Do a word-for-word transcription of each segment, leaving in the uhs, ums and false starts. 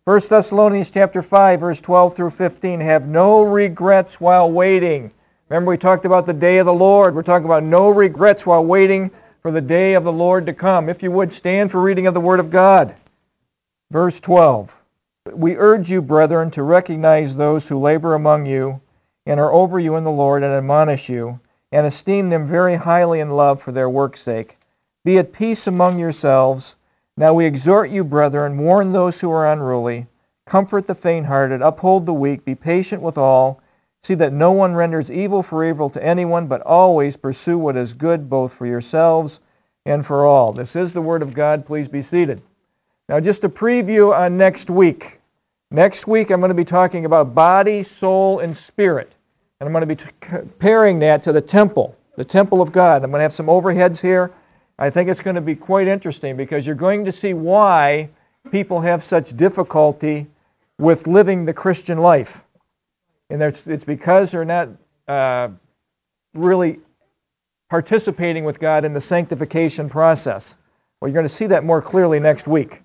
First Thessalonians chapter five, verse twelve through fifteen, have no regrets while waiting. Remember we talked about the day of the Lord. We're talking about no regrets while waiting for the day of the Lord to come. If you would, stand for reading of the Word of God. Verse twelve, we urge you, brethren, to recognize those who labor among you and are over you in the Lord and admonish you, and esteem them very highly in love for their work's sake. Be at peace among yourselves. Now we exhort you, brethren, warn those who are unruly, comfort the faint-hearted, uphold the weak, be patient with all. See that no one renders evil for evil to anyone, but always pursue what is good both for yourselves and for all. This is the Word of God. Please be seated. Now just a preview on next week. Next week I'm going to be talking about body, soul, and spirit. And I'm going to be comparing that to the temple, the temple of God. I'm going to have some overheads here. I think it's going to be quite interesting because you're going to see why people have such difficulty with living the Christian life. And it's, it's because they're not uh, really participating with God in the sanctification process. Well, you're going to see that more clearly next week.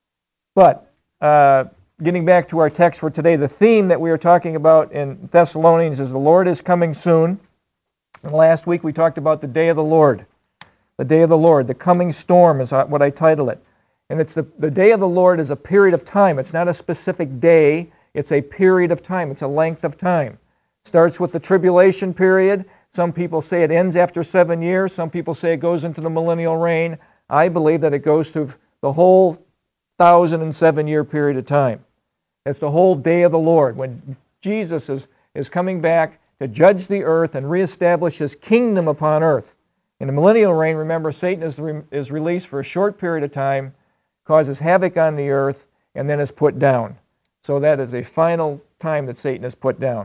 But uh, getting back to our text for today, the theme that we are talking about in Thessalonians is the Lord is coming soon. And last week we talked about the day of the Lord. The day of the Lord, the coming storm is what I title it. And it's the, the day of the Lord is a period of time. It's not a specific day. It's a period of time. It's a length of time. Starts with the tribulation period. Some people say it ends after seven years. Some people say it goes into the millennial reign. I believe that it goes through the whole thousand and seven year period of time. It's the whole day of the Lord when Jesus is, is coming back to judge the earth and reestablish His kingdom upon earth. In the millennial reign, remember, Satan is, re- is released for a short period of time, causes havoc on the earth, and then is put down. So that is a final time that Satan is put down.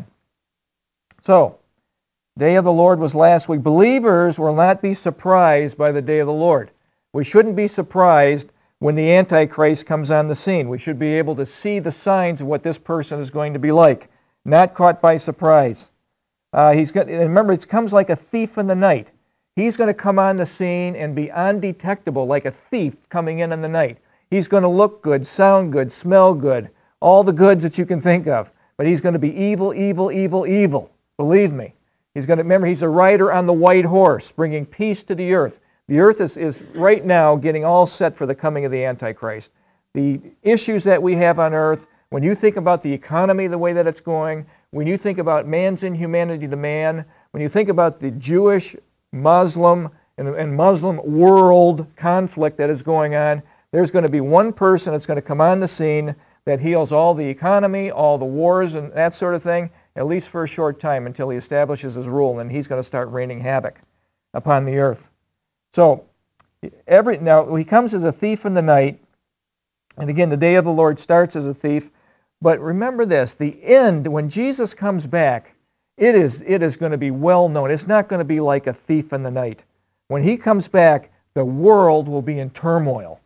So, day of the Lord was last week. Believers will not be surprised by the day of the Lord. We shouldn't be surprised when the Antichrist comes on the scene. We should be able to see the signs of what this person is going to be like. Not caught by surprise. Uh, he's got, and remember, it comes like a thief in the night. He's going to come on the scene and be undetectable like a thief coming in in the night. He's going to look good, sound good, smell good, all the goods that you can think of. But he's going to be evil, evil, evil, evil. Believe me. He's going to, remember, he's a rider on the white horse, bringing peace to the earth. The earth is, is right now getting all set for the coming of the Antichrist. The issues that we have on earth, when you think about the economy the way that it's going, when you think about man's inhumanity to man, when you think about the Jewish, Muslim, and, and Muslim world conflict that is going on, there's going to be one person that's going to come on the scene that heals all the economy, all the wars, and that sort of thing, at least for a short time until he establishes his rule, and he's going to start raining havoc upon the earth. So, every now he comes as a thief in the night, and again, the day of the Lord starts as a thief. But remember this, the end, when Jesus comes back, it is, it is going to be well known. It's not going to be like a thief in the night. When He comes back, the world will be in turmoil,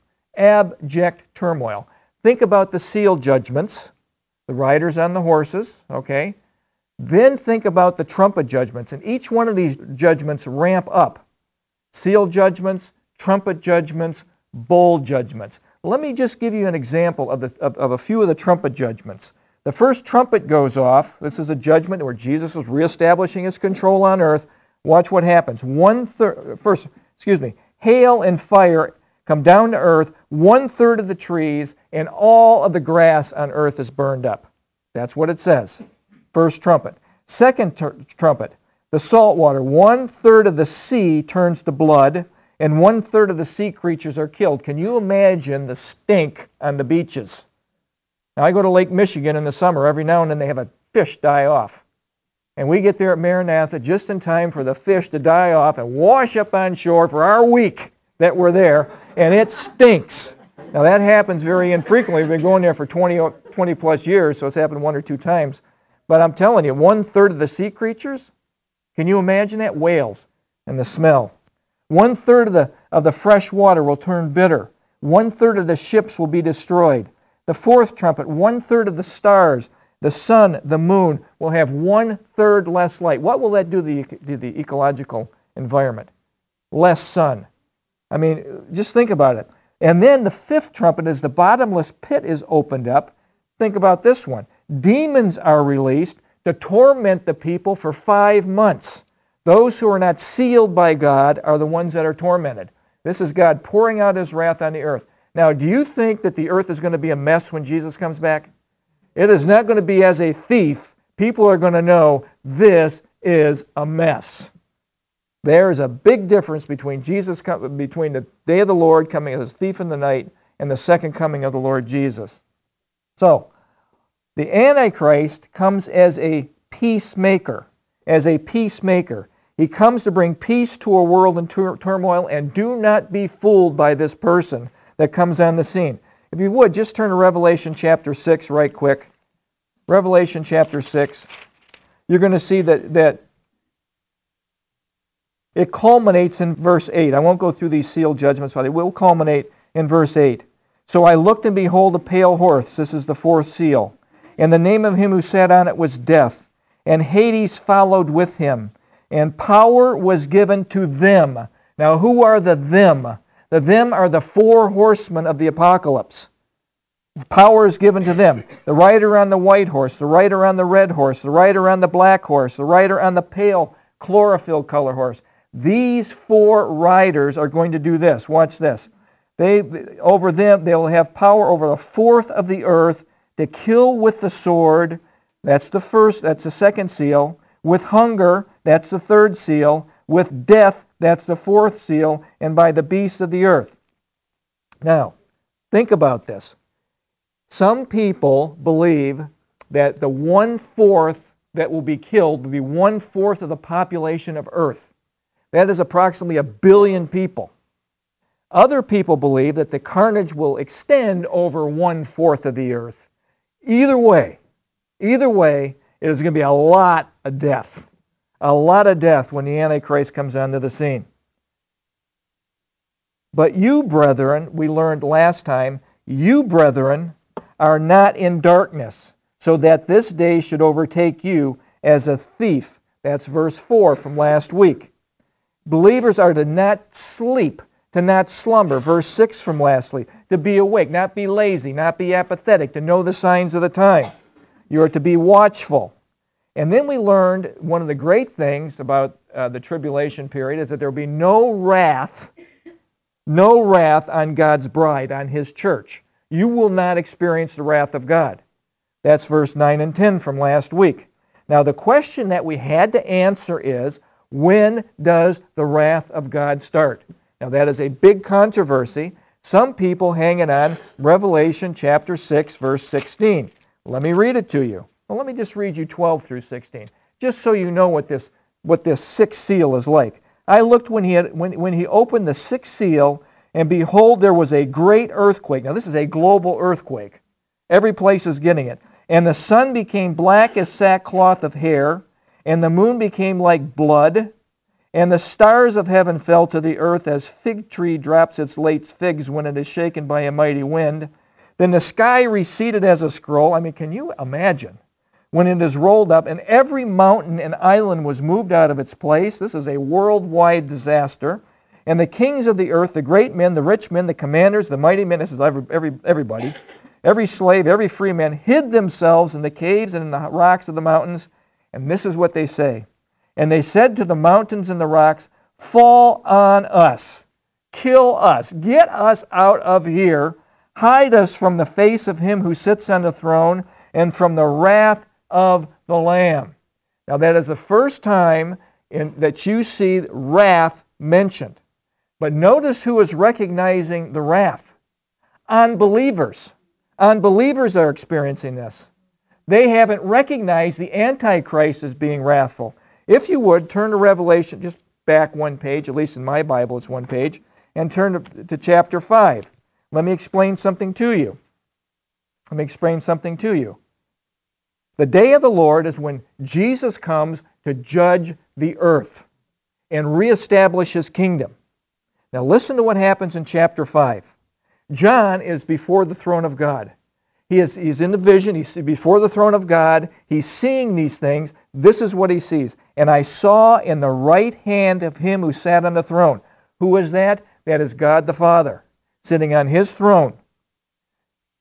abject turmoil. Think about the seal judgments, the riders on the horses, okay? Then think about the trumpet judgments, and each one of these judgments ramp up. Seal judgments, trumpet judgments, bowl judgments. Let me just give you an example of, the, of, of a few of the trumpet judgments. The first trumpet goes off. This is a judgment where Jesus was reestablishing His control on earth. Watch what happens. One third, first, excuse me, hail and fire come down to earth. One third of the trees and all of the grass on earth is burned up. That's what it says. First trumpet. Second ter- trumpet, the salt water. One third of the sea turns to blood, and one third of the sea creatures are killed. Can you imagine the stink on the beaches? Now, I go to Lake Michigan in the summer. Every now and then they have a fish die off. And we get there at Maranatha just in time for the fish to die off and wash up on shore for our week that we're there, and it stinks. Now, that happens very infrequently. We've been going there for twenty, twenty plus years, so it's happened one or two times. But I'm telling you, one third of the sea creatures, can you imagine that? Whales and the smell. One third of the, of the fresh water will turn bitter. One third of the ships will be destroyed. The fourth trumpet, one third of the stars, the sun, the moon, will have one third less light. What will that do to the, to the ecological environment? Less sun. I mean, just think about it. And then the fifth trumpet, as the bottomless pit is opened up, think about this one. Demons are released to torment the people for five months. Those who are not sealed by God are the ones that are tormented. This is God pouring out His wrath on the earth. Now, do you think that the earth is going to be a mess when Jesus comes back? It is not going to be as a thief. People are going to know this is a mess. There is a big difference between Jesus, between the day of the Lord coming as a thief in the night and the second coming of the Lord Jesus. So, the Antichrist comes as a peacemaker. As a peacemaker. He comes to bring peace to a world in tur- turmoil, and do not be fooled by this person that comes on the scene. If you would, just turn to Revelation chapter six right quick. Revelation chapter six. You're going to see that, that it culminates in verse eight. I won't go through these sealed judgments, but it will culminate in verse eight. So I looked, and behold, a pale horse. This is the fourth seal. And the name of him who sat on it was Death. And Hades followed with him. And power was given to them. Now, who are the them? The them are the four horsemen of the apocalypse. Power is given to them. The rider on the white horse, the rider on the red horse, the rider on the black horse, the rider on the pale chlorophyll color horse. These four riders are going to do this. Watch this. They, over them, they will have power over the fourth of the earth to kill with the sword. That's the first, that's the second seal. With hunger, that's the third seal. With death, that's the fourth seal. And by the beasts of the earth. Now, think about this. Some people believe that the one-fourth that will be killed will be one-fourth of the population of Earth. That is approximately a billion people. Other people believe that the carnage will extend over one-fourth of the Earth. Either way, either way, it is going to be a lot of death. A lot of death when the Antichrist comes onto the scene. But you, brethren, we learned last time, you, brethren, are not in darkness, so that this day should overtake you as a thief. That's verse four from last week. Believers are to not sleep, to not slumber. Verse six from last week. To be awake, not be lazy, not be apathetic, to know the signs of the time. You are to be watchful. And then we learned one of the great things about uh, the tribulation period is that there will be no wrath, no wrath on God's bride, on His church. You will not experience the wrath of God. That's verse nine and ten from last week. Now the question that we had to answer is, when does the wrath of God start? Now that is a big controversy. Some people hang it on Revelation chapter six, verse sixteen. Let me read it to you. Well, let me just read you twelve through sixteen, just so you know what this, what this sixth seal is like. I looked when he, had, when, when he opened the sixth seal, and behold, there was a great earthquake. Now this is a global earthquake. Every place is getting it. And the sun became black as sackcloth of hair, and the moon became like blood, and the stars of heaven fell to the earth as fig tree drops its late figs when it is shaken by a mighty wind. Then the sky receded as a scroll. I mean, can you imagine? When it is rolled up, and every mountain and island was moved out of its place. This is a worldwide disaster. And the kings of the earth, the great men, the rich men, the commanders, the mighty men, this is every, every, everybody, every slave, every free man, hid themselves in the caves and in the rocks of the mountains. And this is what they say. And they said to the mountains and the rocks, fall on us, kill us, get us out of here, hide us from the face of him who sits on the throne and from the wrath of the Lamb. Now that is the first time in, that you see wrath mentioned. But notice who is recognizing the wrath. Unbelievers. Unbelievers are experiencing this. They haven't recognized the Antichrist as being wrathful. If you would, turn to Revelation, just back one page, at least in my Bible it's one page, and turn to, to chapter five. Let me explain something to you. Let me explain something to you. The day of the Lord is when Jesus comes to judge the earth and reestablish His kingdom. Now listen to what happens in chapter five. John is before the throne of God. He is, he's in the vision. He's before the throne of God. He's seeing these things. This is what he sees. And I saw in the right hand of him who sat on the throne. Who is that? That is God the Father, sitting on His throne.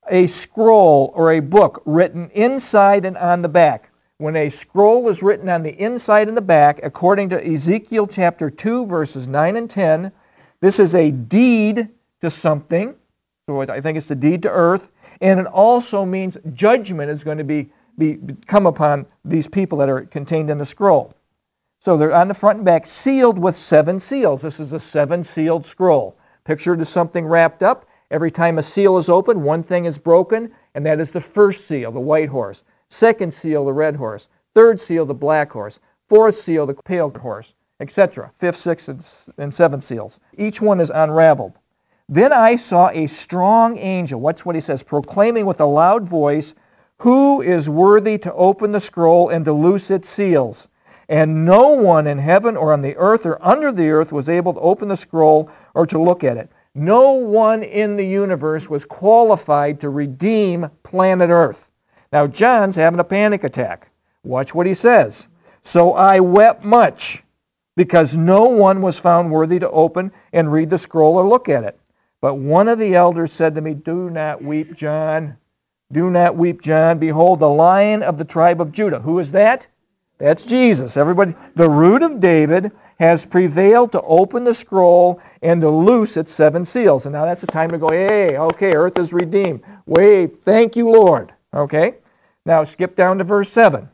a scroll or a book written inside and on the back. When a scroll is written on the inside and the back, according to Ezekiel chapter two, verses nine and ten, this is a deed to something. So I think it's the deed to earth. And it also means judgment is going to be, be come upon these people that are contained in the scroll. So they're on the front and back, sealed with seven seals. This is a seven-sealed scroll. Pictured as something wrapped up. Every time a seal is opened, one thing is broken, and that is the first seal, the white horse. Second seal, the red horse. Third seal, the black horse. Fourth seal, the pale horse, et cetera. Fifth, sixth, and seventh seals. Each one is unraveled. Then I saw a strong angel, watch what he says, proclaiming with a loud voice, "Who is worthy to open the scroll and to loose its seals?" And no one in heaven or on the earth or under the earth was able to open the scroll or to look at it. No one in the universe was qualified to redeem planet Earth. Now John's having a panic attack. Watch what he says. "So I wept much, because no one was found worthy to open and read the scroll or look at it. But one of the elders said to me, 'Do not weep, John. Do not weep, John. Behold, the Lion of the tribe of Judah.'" Who is that? That's Jesus. Everybody, the root of David has prevailed to open the scroll and to loose its seven seals. And now that's the time to go, hey, okay, earth is redeemed. Wait, thank you, Lord. Okay? Now skip down to verse seven.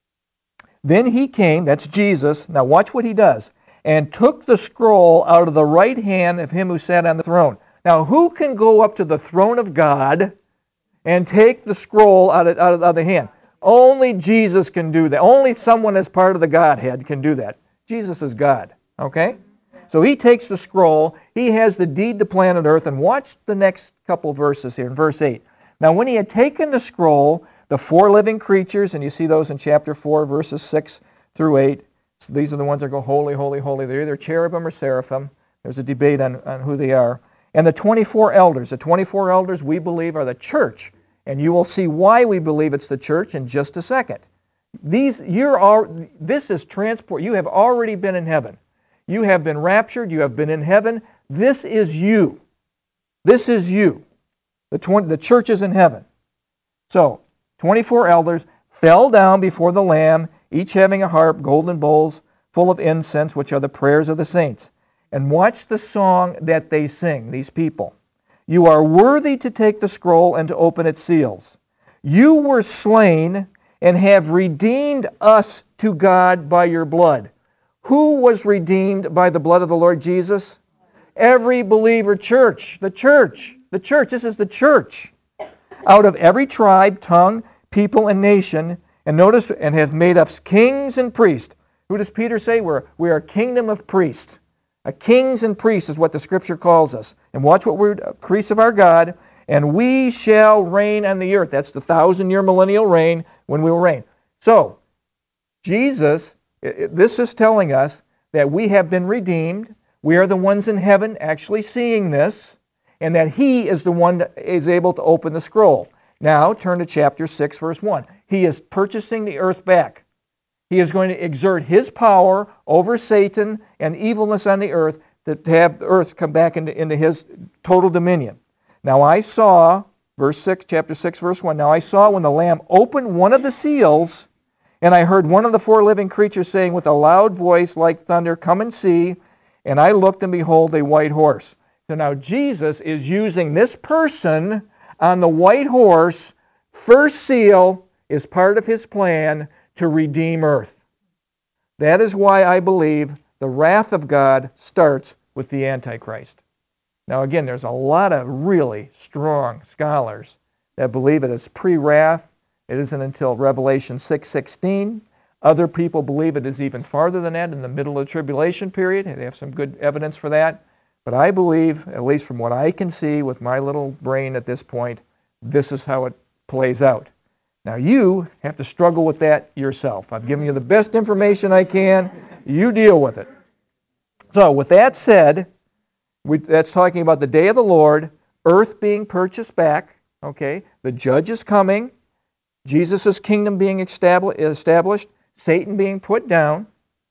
"Then he came," that's Jesus, now watch what he does, "and took the scroll out of the right hand of him who sat on the throne." Now who can go up to the throne of God and take the scroll out of, out of, out of the hand? Only Jesus can do that. Only someone as part of the Godhead can do that. Jesus is God, okay? So he takes the scroll, he has the deed to planet Earth, and watch the next couple verses here in verse eight. "Now when he had taken the scroll, the four living creatures," and you see those in chapter four, verses six through eight. So these are the ones that go, holy, holy, holy. They're either cherubim or seraphim. There's a debate on, on who they are. "And the twenty-four elders." The twenty-four elders, we believe, are the church. And you will see why we believe it's the church in just a second. These, you're all, this is transport. You have already been in heaven. You have been raptured. You have been in heaven. This is you. This is you. The, twenty, the church is in heaven. So, twenty-four elders fell down before the Lamb, each having a harp, golden bowls full of incense, which are the prayers of the saints. And watch the song that they sing, these people. "You are worthy to take the scroll and to open its seals. You were slain and have redeemed us to God by your blood." Who was redeemed by the blood of the Lord Jesus? Every believer church. The church. The church. This is the church. "Out of every tribe, tongue, people, and nation." And notice, "and have made us kings and priests." Who does Peter say? We're, we are a kingdom of priests. A kings and priests is what the Scripture calls us. And watch what we're, priests of our God. "And we shall reign on the earth." That's the thousand-year millennial reign when we will reign. So, Jesus, this is telling us that we have been redeemed. We are the ones in heaven actually seeing this. And that He is the one that is able to open the scroll. Now, turn to chapter six, verse one. He is purchasing the earth back. He is going to exert His power over Satan and evilness on the earth to have the earth come back into, into His total dominion. "Now I saw," verse six, chapter six, verse one, "Now I saw when the Lamb opened one of the seals, and I heard one of the four living creatures saying with a loud voice like thunder, 'Come and see.' And I looked, and behold, a white horse." So now Jesus is using this person on the white horse. First seal is part of His plan to redeem earth. That is why I believe the wrath of God starts with the Antichrist. Now again, there's a lot of really strong scholars that believe it is pre-wrath. It isn't until Revelation six sixteen. Other people believe it is even farther than that, in the middle of the tribulation period. They have some good evidence for that. But I believe, at least from what I can see with my little brain at this point, this is how it plays out. Now you have to struggle with that yourself. I've given you the best information I can. You deal with it. So with that said, we, that's talking about the day of the Lord, earth being purchased back, okay? The judge is coming, Jesus' kingdom being established, Satan being put down.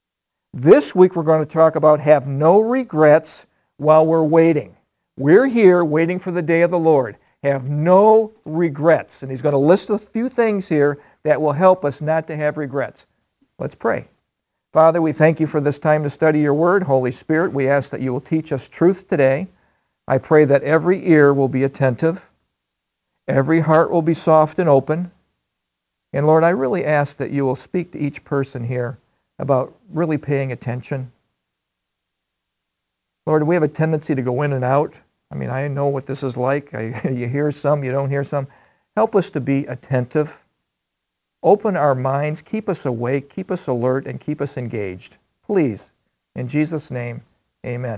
This week we're going to talk about have no regrets while we're waiting. We're here waiting for the day of the Lord. have no regrets. And he's going to list a few things here that will help us not to have regrets. Let's pray. Father, we thank you for this time to study your word. Holy Spirit, we ask that you will teach us truth today. I pray that every ear will be attentive, every heart will be soft and open. And Lord, I really ask that you will speak to each person here about really paying attention. Lord, we have a tendency to go in and out. I mean, I know what this is like. I, you hear some, you don't hear some. Help us to be attentive. Open our minds, keep us awake, keep us alert, and keep us engaged. Please, in Jesus' name, amen.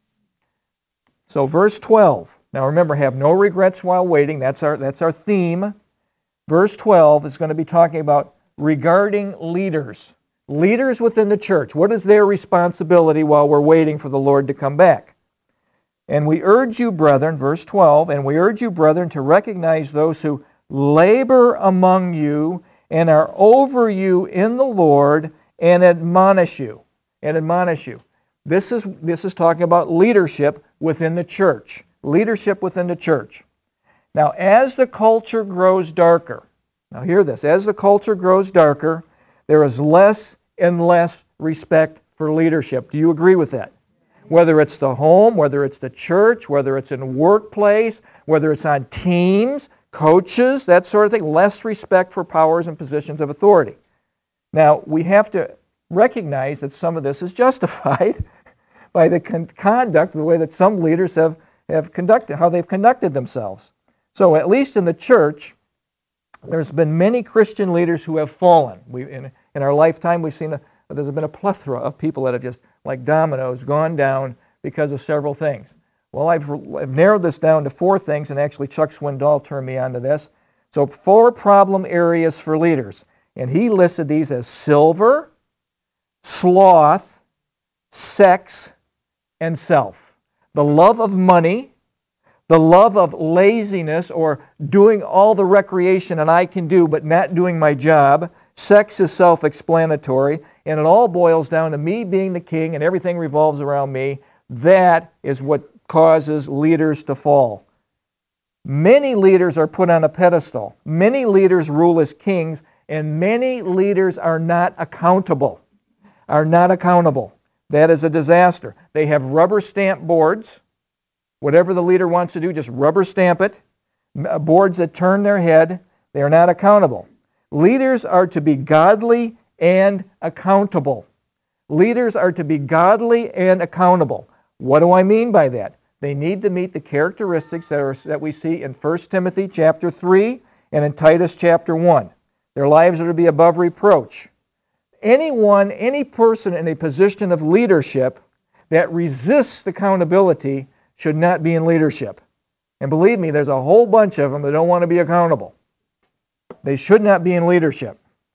So verse twelve. Now remember, have no regrets while waiting. That's our, that's our theme. Verse twelve is going to be talking about regarding leaders. Leaders within the church. What is their responsibility while we're waiting for the Lord to come back? And we urge you, brethren, verse twelve, and we urge you, brethren, to recognize those who labor among you and are over you in the Lord and admonish you. And admonish you. This is, this is talking about leadership within the church. Leadership within the church. Now, as the culture grows darker, now hear this, as the culture grows darker, there is less and less respect for leadership. Do you agree with that? Whether it's the home, whether it's the church, whether it's in a workplace, whether it's on teams, coaches, that sort of thing, less respect for powers and positions of authority. Now, we have to recognize that some of this is justified by the con- conduct, the way that some leaders have, have conducted, how they've conducted themselves. So at least in the church, there's been many Christian leaders who have fallen. We, in, in our lifetime, we've seen a, there's been a plethora of people that have just, like dominoes, gone down because of several things. Well, I've, I've narrowed this down to four things, and actually Chuck Swindoll turned me on to this. So four problem areas for leaders. And he listed these as silver, sloth, sex, and self. The love of money, the love of laziness or doing all the recreation that I can do but not doing my job. Sex is self-explanatory, and it all boils down to me being the king and everything revolves around me. That is what causes leaders to fall. Many leaders are put on a pedestal. Many leaders rule as kings, and many leaders are not accountable. Are not accountable. That is a disaster. They have rubber stamp boards. Whatever the leader wants to do, just rubber stamp it. Boards that turn their head. They are not accountable. Leaders are to be godly and accountable. Leaders are to be godly and accountable. What do I mean by that? They need to meet the characteristics that, are, that we see in First Timothy chapter three and in Titus chapter one. Their lives are to be above reproach. Anyone, any person in a position of leadership that resists accountability should not be in leadership. And believe me, there's a whole bunch of them that don't want to be accountable. They should not be in leadership.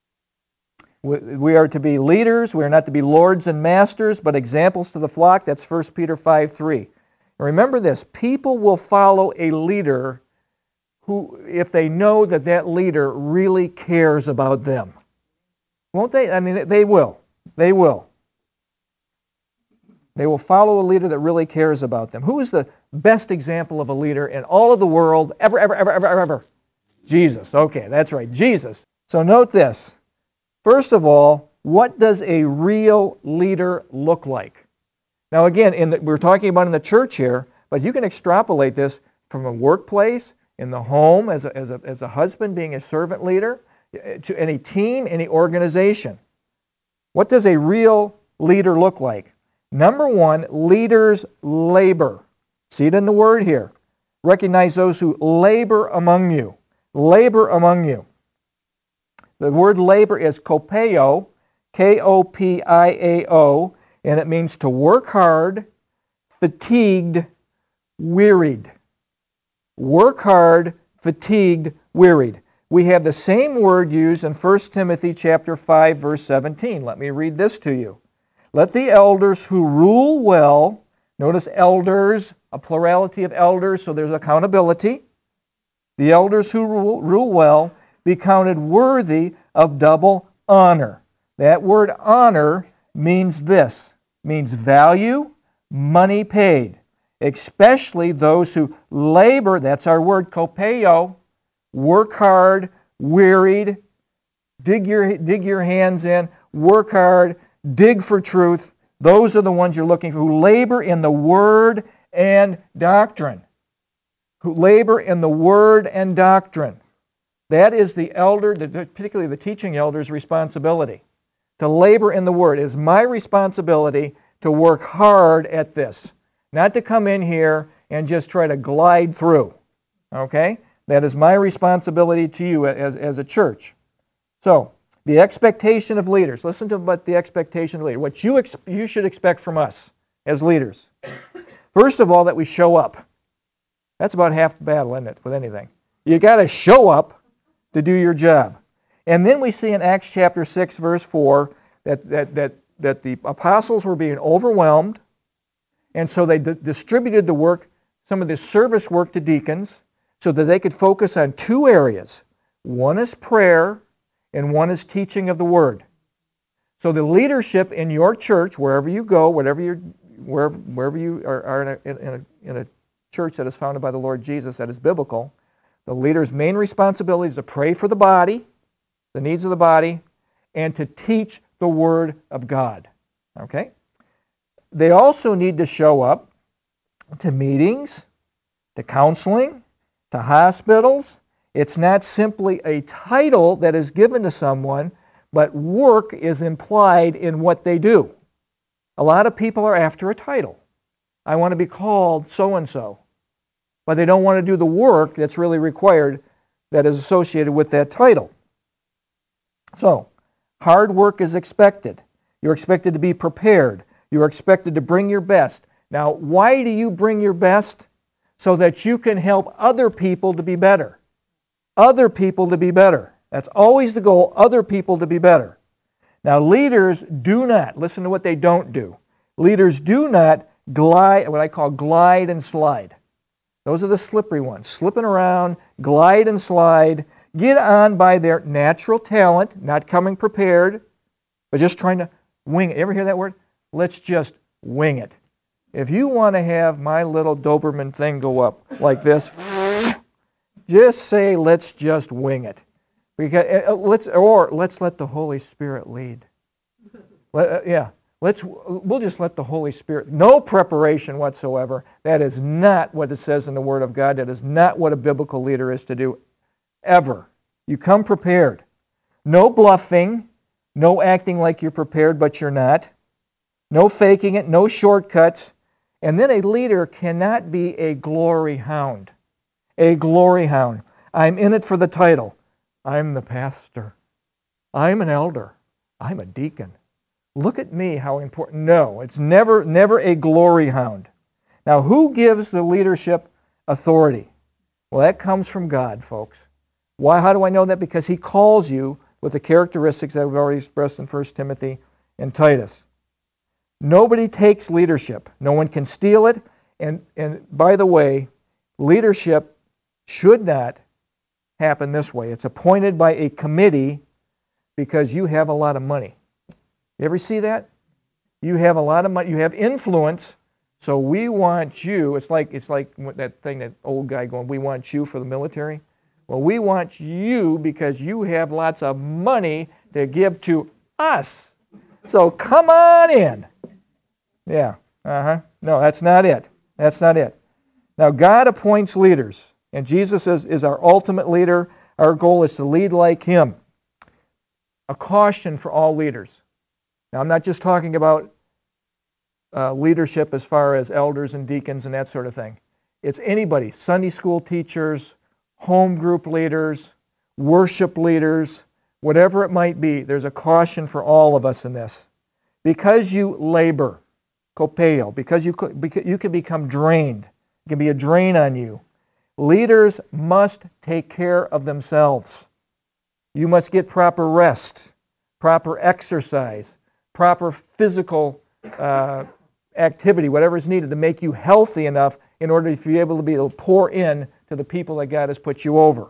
We are to be leaders. We are not to be lords and masters, but examples to the flock. That's First Peter five three. Remember this, people will follow a leader who, if they know that that leader really cares about them. Won't they? I mean, they will. They will. They will follow a leader that really cares about them. Who is the best example of a leader in all of the world, ever, ever, ever, ever, ever, ever? Jesus. Okay, that's right, Jesus. So note this. First of all, what does a real leader look like? Now again, in the, we're talking about in the church here, but you can extrapolate this from a workplace, in the home, as a, as a, as a husband being a servant leader, to any team, any organization. What does a real leader look like? Number one, leaders labor. See it in the word here. Recognize those who labor among you. Labor among you. The word labor is kopeo, K O P I A O, and it means to work hard, fatigued, wearied. Work hard, fatigued, wearied. We have the same word used in First Timothy chapter five, verse seventeen. Let me read this to you. Let the elders who rule well, notice elders, a plurality of elders, so there's accountability. The elders who rule, rule well be counted worthy of double honor. That word honor means this, means value, money paid. especially those who labor, that's our word, kopeo, work hard, wearied, dig your, dig your hands in, work hard, dig for truth. Those are the ones you're looking for, who labor in the word and doctrine. Who labor in the word and doctrine. That is the elder, particularly the teaching elder's responsibility. To labor in the word. It is my responsibility to work hard at this. Not to come in here and just try to glide through. Okay? That is my responsibility to you as, as a church. So, the expectation of leaders. Listen to what the expectation of leaders. What you, ex- you should expect from us as leaders. First of all, that we show up. That's about half the battle, isn't it, with anything? You got to show up to do your job. And then we see in Acts chapter six, verse four, that, that, that, that the apostles were being overwhelmed, and so they d- distributed the work, some of the service work to deacons, so that they could focus on two areas. One is prayer, and one is teaching of the Word. So the leadership in your church, wherever you go, whatever you're, wherever, wherever you are, are in, a, in, a, in a church that is founded by the Lord Jesus, that is biblical, the leader's main responsibility is to pray for the body, the needs of the body, and to teach the Word of God. Okay? They also need to show up to meetings, to counseling, to hospitals. It's not simply a title that is given to someone, but work is implied in what they do. A lot of people are after a title. I want to be called so-and-so. But they don't want to do the work that's really required that is associated with that title. So, hard work is expected. You're expected to be prepared. You're expected to bring your best. Now, why do you bring your best? So that you can help other people to be better. Other people to be better. That's always the goal, other people to be better. Now, leaders do not, listen to what they don't do. Leaders do not glide, what I call glide and slide. Those are the slippery ones. Slipping around, glide and slide, get on by their natural talent, not coming prepared, but just trying to wing it. You ever hear that word? Let's just wing it. If you want to have my little Doberman thing go up like this, just say, let's just wing it. Because, uh, let's, or let's let the Holy Spirit lead. Let, uh, yeah. Let's, we'll just let the Holy Spirit, no preparation whatsoever. That is not what it says in the Word of God. That is not what a biblical leader is to do, ever. You come prepared. No bluffing, no acting like you're prepared but you're not. No faking it, no shortcuts. And then a leader cannot be a glory hound. A glory hound. I'm in it for the title. I'm the pastor. I'm an elder. I'm a deacon. Look at me, how important. No, it's never, never a glory hound. Now, who gives the leadership authority? Well, that comes from God, folks. Why? How do I know that? Because He calls you with the characteristics that we've already expressed in First Timothy and Titus. Nobody takes leadership. No one can steal it. And, and by the way, leadership should not happen this way. It's appointed by a committee because you have a lot of money. You ever see that? You have a lot of money. You have influence, so we want you. It's like it's like that thing, that old guy going, we want you for the military. Well, we want you because you have lots of money to give to us. So come on in. Yeah, uh-huh. No, that's not it. That's not it. Now, God appoints leaders, and Jesus is, is our ultimate leader. Our goal is to lead like Him. A caution for all leaders. Now, I'm not just talking about uh, leadership as far as elders and deacons and that sort of thing. It's anybody, Sunday school teachers, home group leaders, worship leaders, whatever it might be. There's a caution for all of us in this. Because you labor, kopeo, because you, because you can become drained. It can be a drain on you. Leaders must take care of themselves. You must get proper rest, proper exercise, proper physical uh, activity, whatever is needed to make you healthy enough in order to be able to be able to pour in to the people that God has put you over.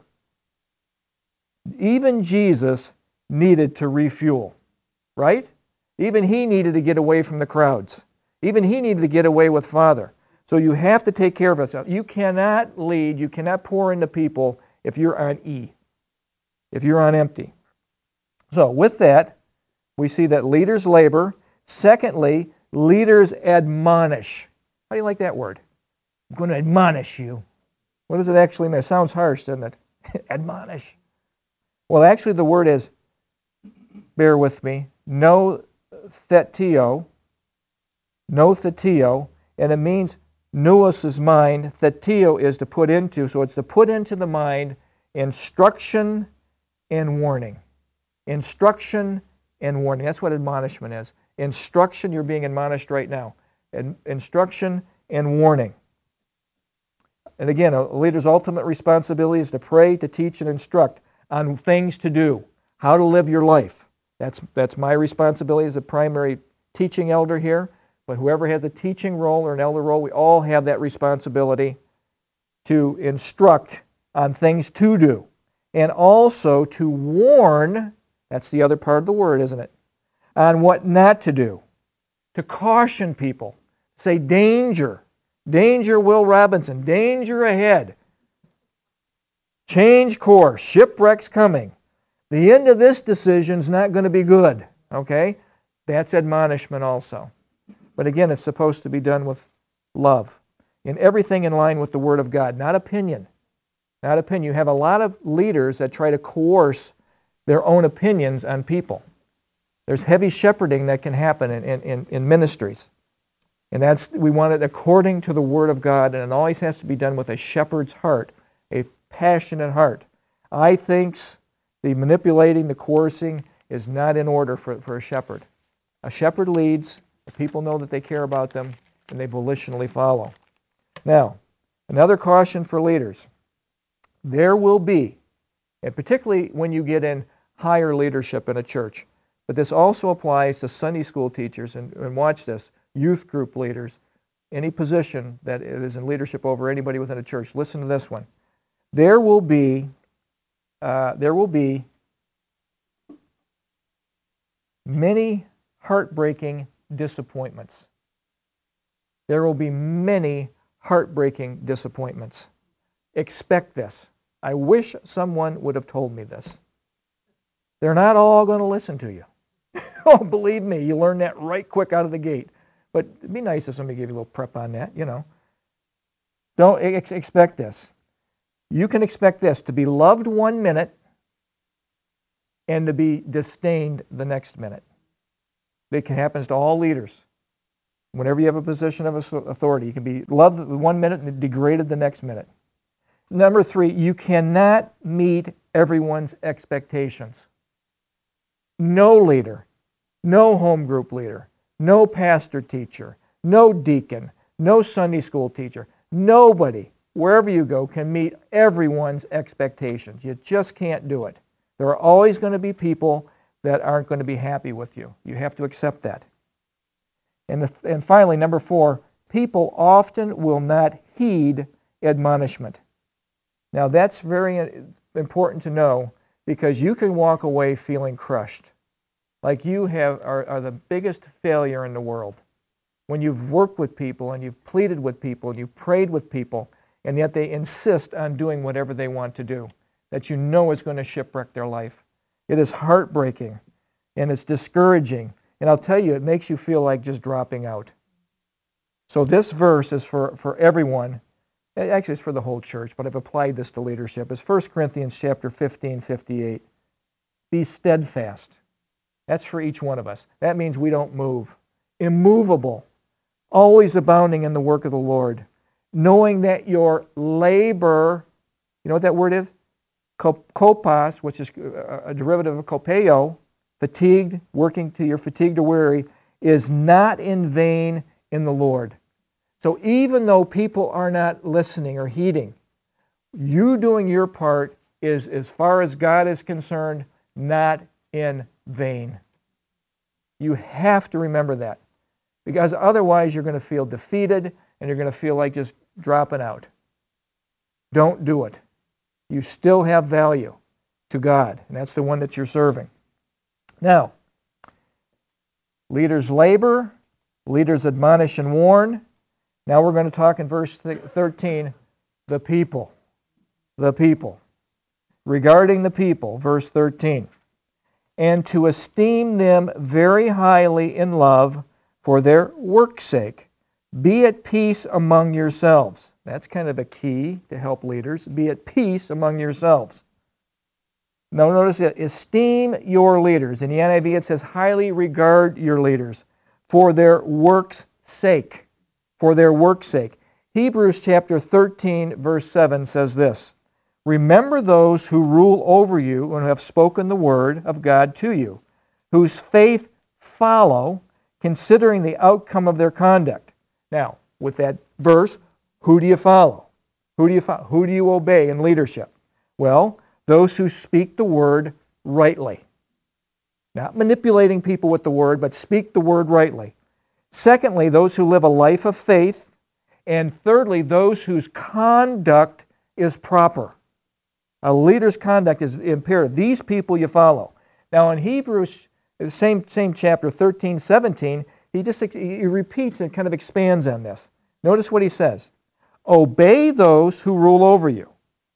Even Jesus needed to refuel, right? Even He needed to get away from the crowds. Even He needed to get away with Father. So you have to take care of yourself. You cannot lead, you cannot pour into people if you're on E, if you're on empty. So with that, we see that leaders labor. Secondly, leaders admonish. How do you like that word? I'm going to admonish you. What does it actually mean? It sounds harsh, doesn't it? Admonish. Well, actually the word is, bear with me, no thetio, no thetio, and it means nous is mind, thetio is to put into, so it's to put into the mind instruction and warning. Instruction and warning. That's what admonishment is. Instruction, you're being admonished right now. In, instruction and warning. And again, a leader's ultimate responsibility is to pray, to teach, and instruct on things to do, how to live your life. That's, that's my responsibility as a primary teaching elder here. But whoever has a teaching role or an elder role, we all have that responsibility to instruct on things to do. And also to warn, that's the other part of the word, isn't it? On what not to do. To caution people. Say danger. Danger, Will Robinson. Danger ahead. Change course. Shipwreck's coming. The end of this decision's not going to be good. Okay? That's admonishment also. But again, it's supposed to be done with love. And everything in line with the Word of God. Not opinion. Not opinion. You have a lot of leaders that try to coerce their own opinions on people. There's heavy shepherding that can happen in, in, in ministries. And that's, we want it according to the Word of God, and it always has to be done with a shepherd's heart, a passionate heart. I think the manipulating, the coercing is not in order for, for a shepherd. A shepherd leads, the people know that they care about them, and they volitionally follow. Now, another caution for leaders. There will be, and particularly when you get in higher leadership in a church, but this also applies to Sunday school teachers, and, and watch this, youth group leaders, any position that is in leadership over anybody within a church. Listen to this one. There will be, uh, there will be many heartbreaking disappointments. There will be many heartbreaking disappointments. Expect this. I wish someone would have told me this. They're not all going to listen to you. Oh, believe me, you learn that right quick out of the gate. But it'd be nice if somebody gave you a little prep on that, you know. Don't ex- expect this. You can expect this, to be loved one minute and to be disdained the next minute. It can happen to all leaders. Whenever you have a position of authority, you can be loved one minute and degraded the next minute. Number three, you cannot meet everyone's expectations. No leader, no home group leader, no pastor teacher, no deacon, no Sunday school teacher, nobody, wherever you go, can meet everyone's expectations. You just can't do it. There are always going to be people that aren't going to be happy with you. You have to accept that. And, the, and finally, number four, people often will not heed admonishment. Now that's very important to know, because you can walk away feeling crushed. Like you have are, are the biggest failure in the world. When you've worked with people and you've pleaded with people and you've prayed with people, and yet they insist on doing whatever they want to do, that you know is going to shipwreck their life. It is heartbreaking and it's discouraging. And I'll tell you, it makes you feel like just dropping out. So this verse is for, for everyone. Actually, it's for the whole church, but I've applied this to leadership. It's First Corinthians chapter fifteen, fifty-eight. Be steadfast. That's for each one of us. That means we don't move. Immovable. Always abounding in the work of the Lord. Knowing that your labor, you know what that word is? Kopos, which is a derivative of kopeo, fatigued, working till you're fatigued or weary, is not in vain in the Lord. So even though people are not listening or heeding, you doing your part is, as far as God is concerned, not in vain. You have to remember that, because otherwise you're going to feel defeated and you're going to feel like just dropping out. Don't do it. You still have value to God, and that's the one that you're serving. Now, leaders labor, leaders admonish and warn. Now we're going to talk in verse thirteen, the people. The people. Regarding the people, verse thirteen. And to esteem them very highly in love for their work's sake. Be at peace among yourselves. That's kind of a key to help leaders. Be at peace among yourselves. Now notice it. Esteem your leaders. In the N I V it says highly regard your leaders for their work's sake. For their work's sake. Hebrews chapter thirteen verse seven says this. Remember those who rule over you and who have spoken the word of God to you, whose faith follow, considering the outcome of their conduct. Now, with that verse, who do you follow? Who do you follow? Who do you obey in leadership? Well, those who speak the word rightly. Not manipulating people with the word, but speak the word rightly. Secondly, those who live a life of faith. And thirdly, those whose conduct is proper. A leader's conduct is imperative. These people you follow. Now in Hebrews, the same, same chapter, thirteen, seventeen, he just he repeats and kind of expands on this. Notice what he says. Obey those who rule over you,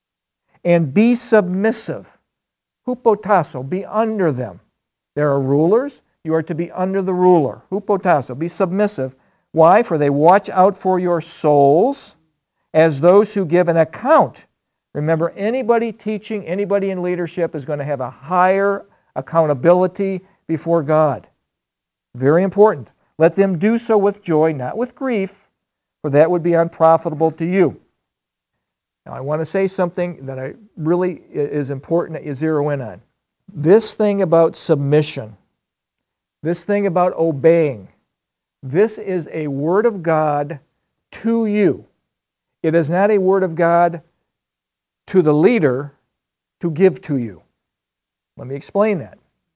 and be submissive. Hupotasso, be under them. There are rulers, you are to be under the ruler. Hupotasso, be submissive. Why? For they watch out for your souls as those who give an account. Remember, anybody teaching, anybody in leadership is going to have a higher accountability before God. Very important. Let them do so with joy, not with grief, for that would be unprofitable to you. Now, I want to say something that I really is important that you zero in on. This thing about submission, this thing about obeying, this is a word of God to you. It is not a word of God to the leader to give to you. Let me explain that.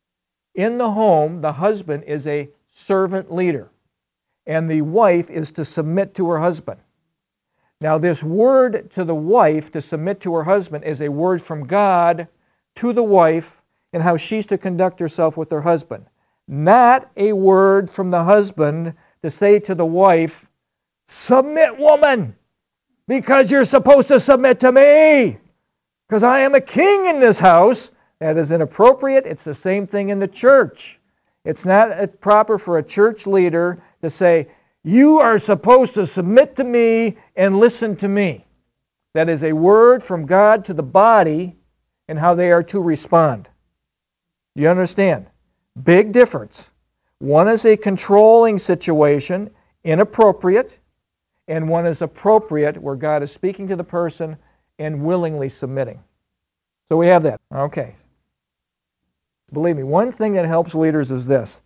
In the home, the husband is a servant leader, and the wife is to submit to her husband. Now, this word to the wife to submit to her husband is a word from God to the wife and how she's to conduct herself with her husband. Not a word from the husband to say to the wife, submit, woman, because you're supposed to submit to me, because I am a king in this house. That is inappropriate. It's the same thing in the church. It's not proper for a church leader to say, you are supposed to submit to me and listen to me. That is a word from God to the body and how they are to respond. You understand? Big difference. One is a controlling situation, inappropriate, and one is appropriate where God is speaking to the person and willingly submitting. So we have that. Okay. Believe me, one thing that helps leaders is this.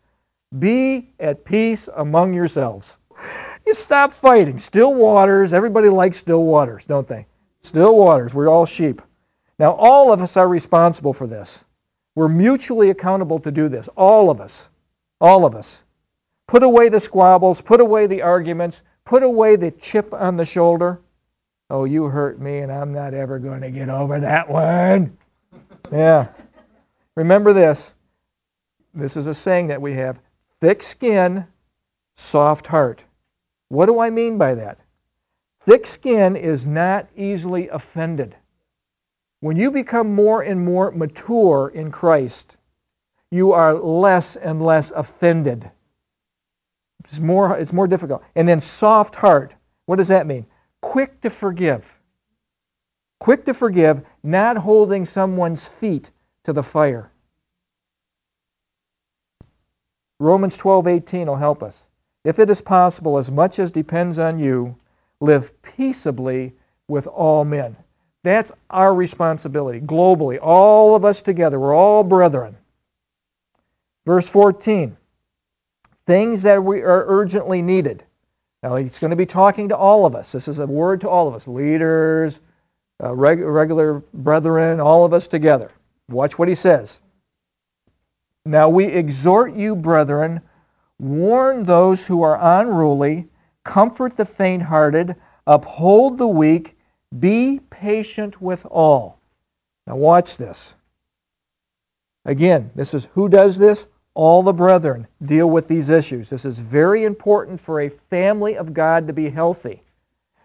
Be at peace among yourselves. You stop fighting. Still waters. Everybody likes still waters, don't they? Still waters. We're all sheep. Now, all of us are responsible for this. We're mutually accountable to do this. All of us. All of us. Put away the squabbles. Put away the arguments. Put away the chip on the shoulder. Oh, you hurt me, and I'm not ever going to get over that one. Yeah. Remember this. This is a saying that we have. Thick skin, soft heart. What do I mean by that? Thick skin is not easily offended. When you become more and more mature in Christ, you are less and less offended. It's more, it's more difficult. And then soft heart. What does that mean? Quick to forgive. Quick to forgive, not holding someone's feet to the fire. Romans twelve eighteen will help us. If it is possible, as much as depends on you, live peaceably with all men. That's our responsibility, globally. All of us together. We're all brethren. Verse fourteen. Things that we are urgently needed. Now, he's going to be talking to all of us. This is a word to all of us. Leaders, uh, reg- regular brethren, all of us together. Watch what he says. Now we exhort you, brethren, warn those who are unruly, comfort the faint-hearted, uphold the weak, be patient with all. Now watch this. Again, this is who does this? All the brethren deal with these issues. This is very important for a family of God to be healthy.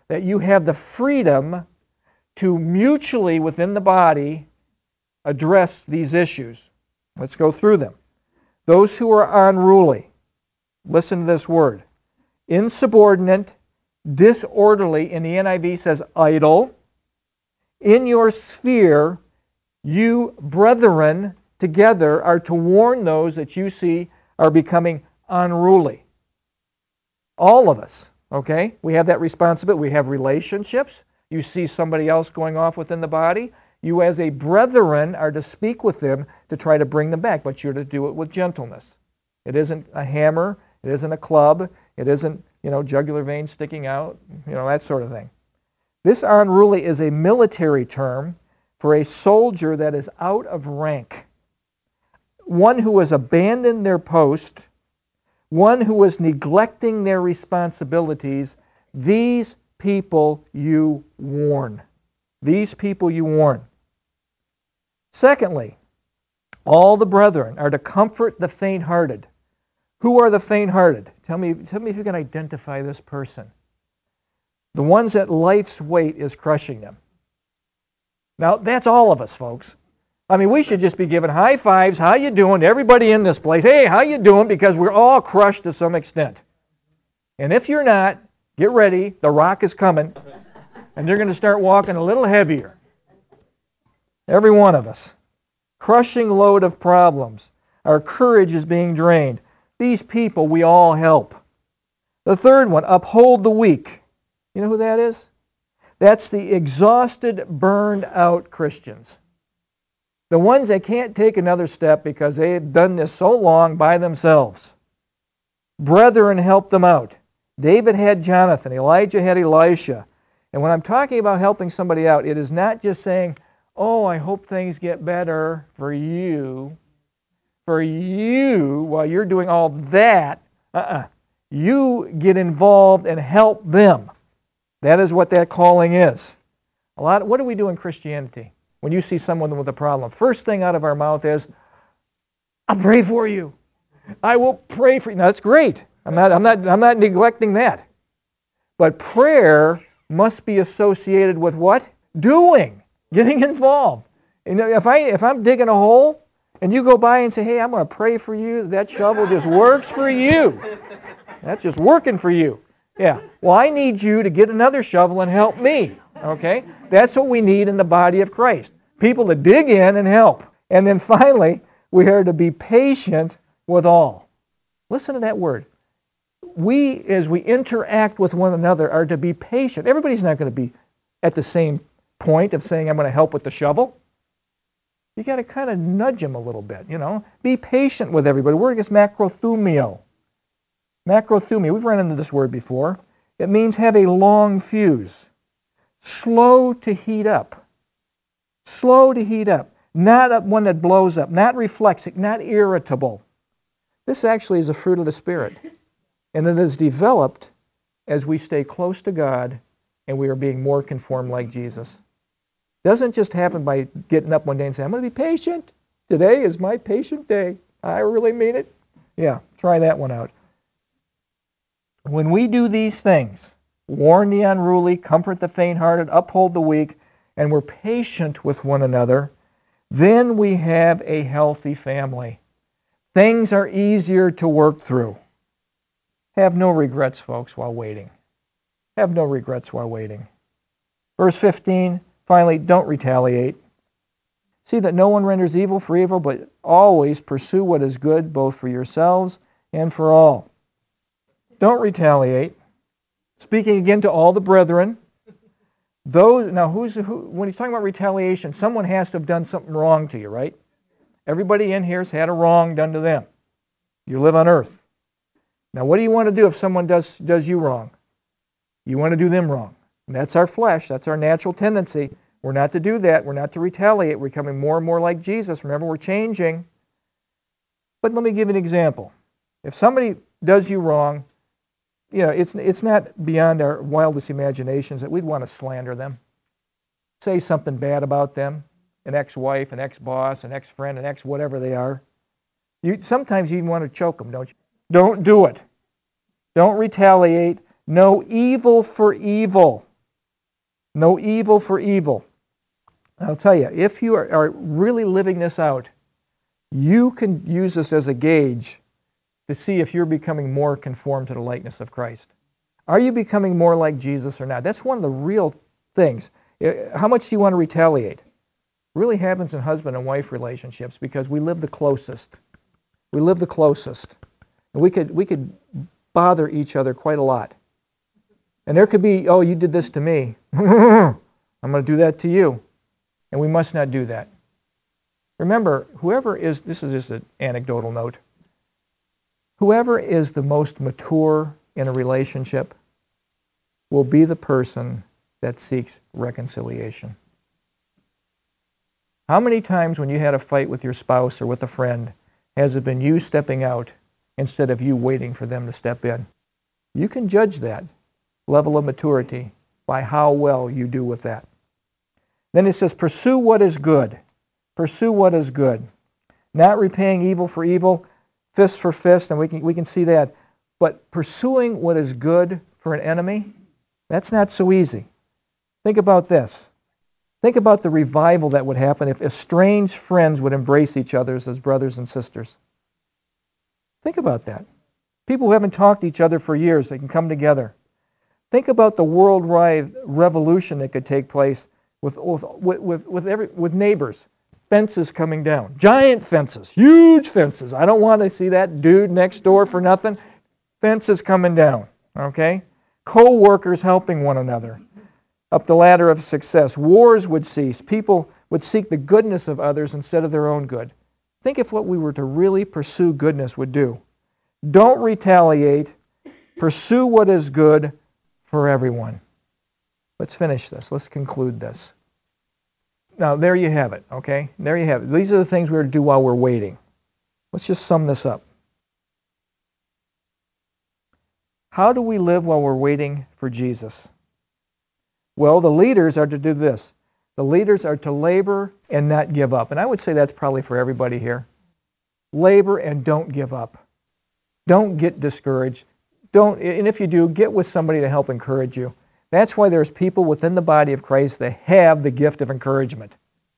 that you have the freedom to mutually within the body address these issues. Let's go through them. Those who are unruly, listen to this word, insubordinate, disorderly, in the N I V says idle. In your sphere, you brethren together are to warn those that you see are becoming unruly. All of us, okay? We have that responsibility. We have relationships. You see somebody else going off within the body. You as a brethren are to speak with them to try to bring them back, but you're to do it with gentleness. It isn't a hammer. It isn't a club. It isn't, you know, jugular vein sticking out, you know, that sort of thing. This unruly is a military term for a soldier that is out of rank, one who has abandoned their post, one who is neglecting their responsibilities. These people you warn. These people you warn. Secondly, all the brethren are to comfort the faint-hearted. Who are the faint-hearted? Tell me, tell me if you can identify this person. The ones that life's weight is crushing them. Now, that's all of us, folks. I mean, we should just be giving high fives, how you doing, to everybody in this place. Hey, how you doing? Because we're all crushed to some extent. And if you're not, get ready. The rock is coming. And they're going to start walking a little heavier. Every one of us. Crushing load of problems. Our courage is being drained. These people we all help. The third one, uphold the weak. You know who that is? That's the exhausted, burned out Christians. The ones that can't take another step because they've done this so long by themselves. Brethren help them out. David had Jonathan. Elijah had Elisha. And when I'm talking about helping somebody out, it is not just saying, oh, I hope things get better for you. For you, while you're doing all that, uh-uh. You get involved and help them. That is what that calling is. A lot. Of, what do we do in Christianity? When you see someone with a problem, first thing out of our mouth is, I'll pray for you. I will pray for you. Now, that's great. I'm not, I'm not, I'm not neglecting that. But prayer must be associated with what? Doing. Getting involved. You know, if, I, if I'm digging a hole, and you go by and say, hey, I'm going to pray for you, that shovel just works for you. That's just working for you. Yeah. Well, I need you to get another shovel and help me. Okay? That's what we need in the body of Christ. People to dig in and help. And then finally, we are to be patient with all. Listen to that word. We, as we interact with one another, are to be patient. Everybody's not going to be at the same point of saying, I'm going to help with the shovel. You got to kind of nudge them a little bit, you know. Be patient with everybody. The word is macrothumio. Macrothumio. We've run into this word before. It means have a long fuse. Slow to heat up. Slow to heat up. Not one that blows up. Not reflexive. Not irritable. This actually is a fruit of the Spirit. And it is developed as we stay close to God and we are being more conformed like Jesus. Doesn't just happen by getting up one day and saying, I'm going to be patient. Today is my patient day. I really mean it. Yeah, try that one out. When we do these things, warn the unruly, comfort the faint-hearted, uphold the weak, and we're patient with one another, then we have a healthy family. Things are easier to work through. Have no regrets, folks, while waiting. Have no regrets while waiting. Verse fifteen, finally, don't retaliate. See that no one renders evil for evil, but always pursue what is good, both for yourselves and for all. Don't retaliate. Speaking again to all the brethren. Those, now, who's who, when he's talking about retaliation, someone has to have done something wrong to you, right? Everybody in here has had a wrong done to them. You live on earth. Now, what do you want to do if someone does, does you wrong? You want to do them wrong. And that's our flesh. That's our natural tendency. We're not to do that. We're not to retaliate. We're becoming more and more like Jesus. Remember, we're changing. But let me give you an example. If somebody does you wrong, you know, it's, it's not beyond our wildest imaginations that we'd want to slander them. Say something bad about them, an ex-wife, an ex-boss, an ex-friend, an ex-whatever they are. You, sometimes you even want to choke them, don't you? Don't do it. Don't retaliate. No evil for evil. No evil for evil. I'll tell you, if you are, are really living this out, you can use this as a gauge to see if you're becoming more conformed to the likeness of Christ. Are you becoming more like Jesus or not? That's one of the real things. How much do you want to retaliate? It really happens in husband and wife relationships because we live the closest. We live the closest. And we could, we could bother each other quite a lot. And there could be, oh, you did this to me. I'm going to do that to you. And we must not do that. Remember, whoever is, this is just an anecdotal note, whoever is the most mature in a relationship will be the person that seeks reconciliation. How many times when you had a fight with your spouse or with a friend, has it been you stepping out instead of you waiting for them to step in? You can judge that level of maturity by how well you do with that. Then it says, pursue what is good. Pursue what is good. Not repaying evil for evil, fist for fist, and we can, we can see that. But pursuing what is good for an enemy, that's not so easy. Think about this. Think about the revival that would happen if estranged friends would embrace each other as brothers and sisters. Think about that. People who haven't talked to each other for years, they can come together. Think about the worldwide revolution that could take place with, with, with, with, every, with neighbors. Fences coming down. Giant fences. Huge fences. I don't want to see that dude next door for nothing. Fences coming down. Okay? Co-workers helping one another up the ladder of success. Wars would cease. People would seek the goodness of others instead of their own good. Think if what we were to really pursue goodness would do. Don't retaliate. Pursue what is good for everyone. Let's finish this. Let's conclude this. Now, there you have it, okay? There you have it. These are the things we're to do while we're waiting. Let's just sum this up. How do we live while we're waiting for Jesus? Well, the leaders are to do this. The leaders are to labor and not give up. And I would say that's probably for everybody here. Labor and don't give up. Don't get discouraged. Don't, and if you do, get with somebody to help encourage you. That's why there's people within the body of Christ that have the gift of encouragement.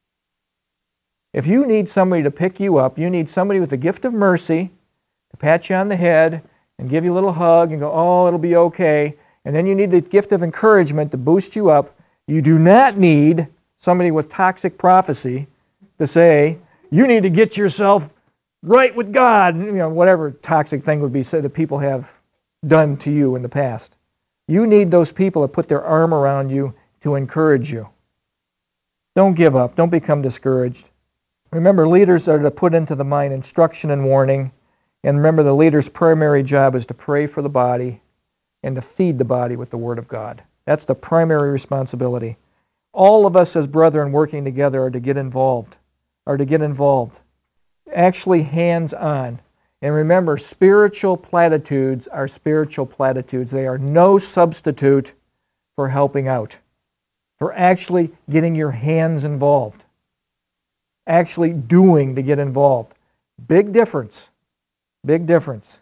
If you need somebody to pick you up, you need somebody with the gift of mercy to pat you on the head and give you a little hug and go, oh, it'll be okay. And then you need the gift of encouragement to boost you up. You do not need somebody with toxic prophecy to say, you need to get yourself right with God, you know, whatever toxic thing would be said that people have done to you in the past. You need those people that put their arm around you to encourage you. Don't give up. Don't become discouraged. Remember, leaders are to put into the mind instruction and warning. And remember, the leader's primary job is to pray for the body and to feed the body with the Word of God. That's the primary responsibility. All of us as brethren working together are to get involved, are to get involved. Actually hands-on. And remember, spiritual platitudes are spiritual platitudes. They are no substitute for helping out, for actually getting your hands involved, actually doing to get involved. Big difference. Big difference.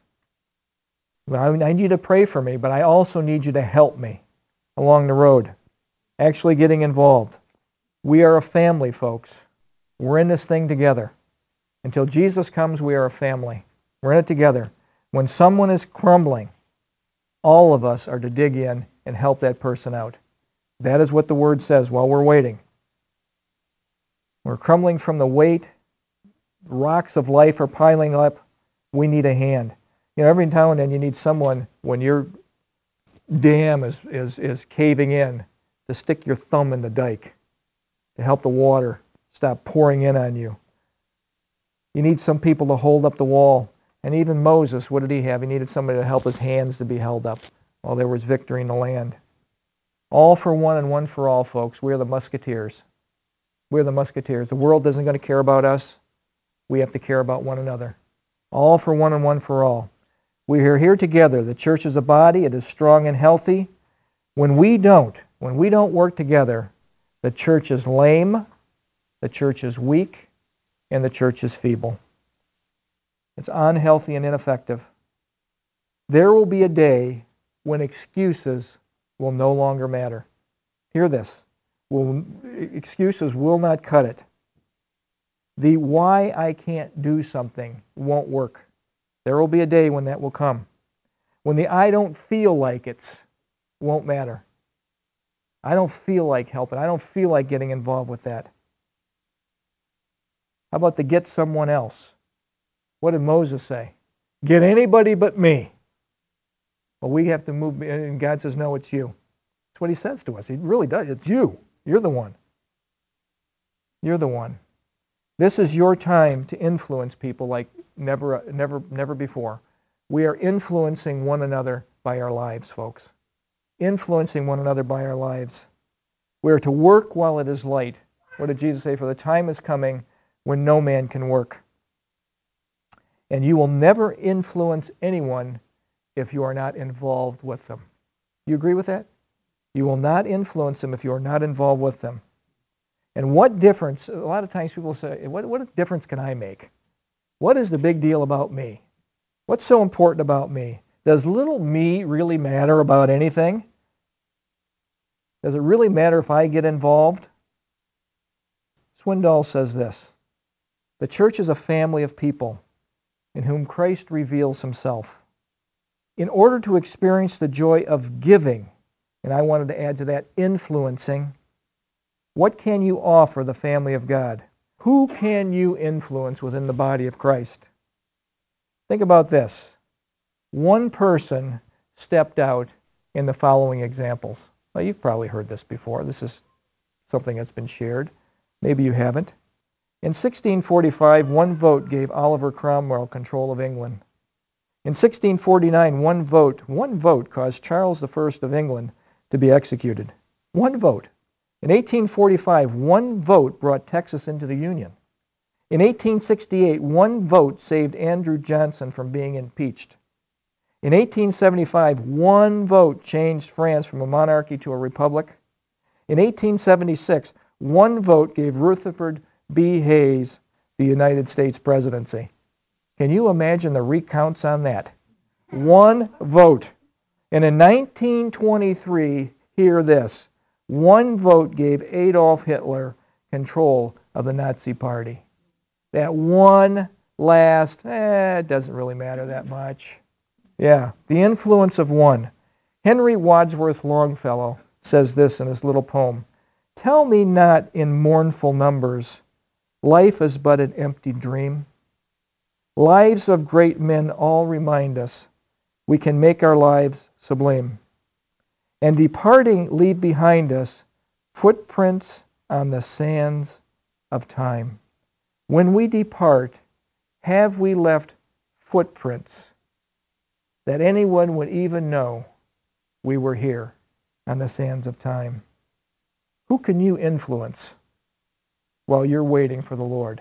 I need you to pray for me, but I also need you to help me along the road, actually getting involved. We are a family, folks. We're in this thing together. Until Jesus comes, we are a family. We're in it together. When someone is crumbling, all of us are to dig in and help that person out. That is what the Word says while we're waiting. We're crumbling from the weight. Rocks of life are piling up. We need a hand. You know, every now and then you need someone, when your dam is, is, is caving in, to stick your thumb in the dike to help the water stop pouring in on you. You need some people to hold up the wall. And even Moses, what did he have? He needed somebody to help his hands to be held up while there was victory in the land. All for one and one for all, folks. We're the musketeers. We're the musketeers. The world isn't going to care about us. We have to care about one another. All for one and one for all. We are here together. The church is a body. It is strong and healthy. When we don't, when we don't work together, the church is lame, the church is weak, and the church is feeble. It's unhealthy and ineffective. There will be a day when excuses will no longer matter. Hear this. Will, excuses will not cut it. The why I can't do something won't work. There will be a day when that will come. When the I don't feel like it won't matter. I don't feel like helping. I don't feel like getting involved with that. How about the get someone else? What did Moses say? Get anybody but me. Well, we have to move, and God says, no, it's you. That's what he says to us. He really does. It's you. You're the one. You're the one. This is your time to influence people like never, never, never before. We are influencing one another by our lives, folks. Influencing one another by our lives. We are to work while it is light. What did Jesus say? For the time is coming when no man can work. And you will never influence anyone if you are not involved with them. You agree with that? You will not influence them if you are not involved with them. And what difference, a lot of times people say, what, what difference can I make? What is the big deal about me? What's so important about me? Does little me really matter about anything? Does it really matter if I get involved? Swindoll says this, the church is a family of people in whom Christ reveals himself. In order to experience the joy of giving, and I wanted to add to that, influencing, what can you offer the family of God? Who can you influence within the body of Christ? Think about this. One person stepped out in the following examples. Well, you've probably heard this before. This is something that's been shared. Maybe you haven't. In sixteen forty-five, one vote gave Oliver Cromwell control of England. In sixteen forty-nine, one vote, one vote caused Charles the First of England to be executed. One vote. In eighteen forty-five, one vote brought Texas into the Union. In eighteen sixty-eight, one vote saved Andrew Johnson from being impeached. In eighteen seventy-five, one vote changed France from a monarchy to a republic. In eighteen seventy-six, one vote gave Rutherford B. Hayes the United States presidency. Can you imagine the recounts on that? One vote. And in nineteen twenty-three, hear this, one vote gave Adolf Hitler control of the Nazi Party. That one last, eh, it doesn't really matter that much. Yeah, the influence of one. Henry Wadsworth Longfellow says this in his little poem, tell me not in mournful numbers, life is but an empty dream. Lives of great men all remind us we can make our lives sublime. And departing leave behind us footprints on the sands of time. When we depart, have we left footprints that anyone would even know we were here on the sands of time? Who can you influence while you're waiting for the Lord?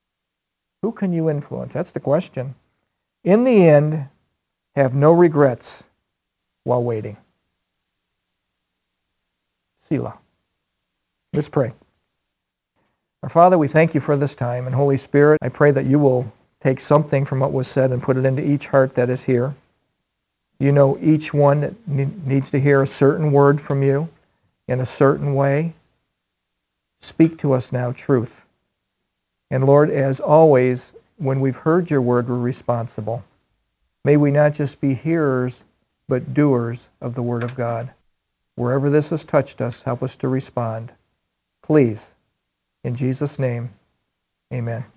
Who can you influence? That's the question. In the end, have no regrets while waiting. Selah. Let's pray. Our Father, we thank you for this time. And Holy Spirit, I pray that you will take something from what was said and put it into each heart that is here. You know each one that needs to hear a certain word from you in a certain way. Speak to us now truth. And Lord, as always, when we've heard your word, we're responsible. May we not just be hearers, but doers of the word of God. Wherever this has touched us, help us to respond. Please, in Jesus' name, amen.